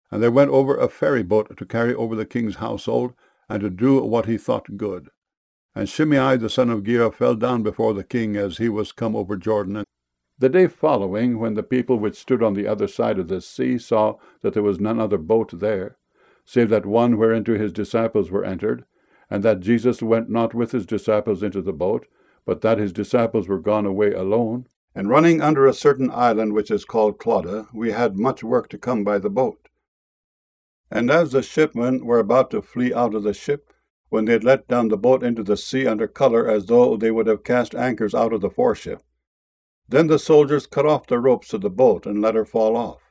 And they went over a ferry boat to carry over the king's household, and to do what he thought good. And Shimei the son of Gera fell down before the king as he was come over Jordan. The day following, when the people which stood on the other side of the sea saw that there was none other boat there, save that one whereinto his disciples were entered, and that Jesus went not with his disciples into the boat, but that his disciples were gone away alone, and running under a certain island which is called Clauda, we had much work to come by the boat. And as the shipmen were about to flee out of the ship, when they had let down the boat into the sea under colour, as though they would have cast anchors out of the foreship, then the soldiers cut off the ropes of the boat and let her fall off.